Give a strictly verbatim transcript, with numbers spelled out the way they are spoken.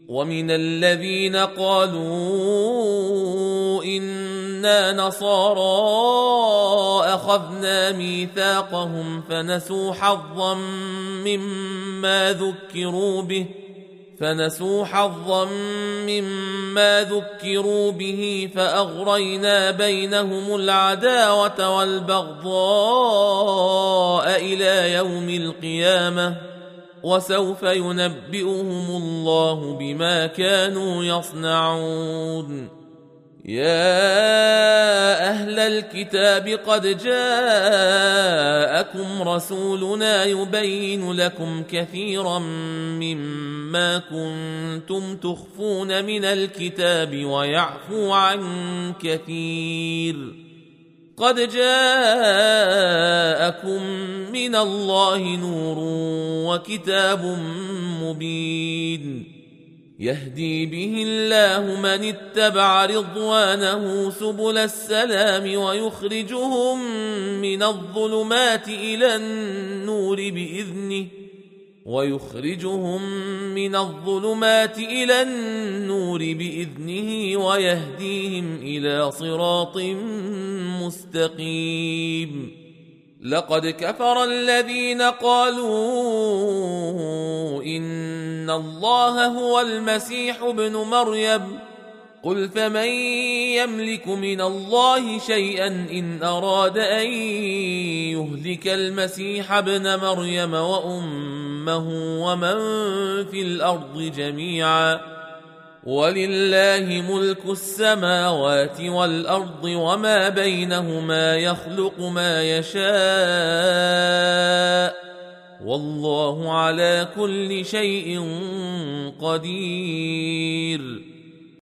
ومن الذين قالوا إنا نصارى أخذنا ميثاقهم فنسوا حظا مما ذكروا به فنسوا حظا مما ذكروا به فأغرينا بينهم العداوة والبغضاء إلى يوم القيامة وسوف ينبئهم الله بما كانوا يصنعون. يا أهل الكتاب قد جاءكم رسولنا يبين لكم كثيرا مما كنتم تخفون من الكتاب ويعفو عن كثير. قد جاءكم من الله نور وكتاب مبين يهدي به الله من اتبع رضوانه سبل السلام ويخرجهم من الظلمات إلى النور بإذنه ويخرجهم من الظلمات إلى النور بإذنه ويهديهم إلى صراط مستقيم. لقد كفر الذين قالوا إن الله هو المسيح ابن مريم قل فمن يملك من الله شيئا إن أراد أن يهلك المسيح ابن مريم وأمه ومن في الأرض جميعا ولله ملك السماوات والأرض وما بينهما يخلق ما يشاء والله على كل شيء قدير.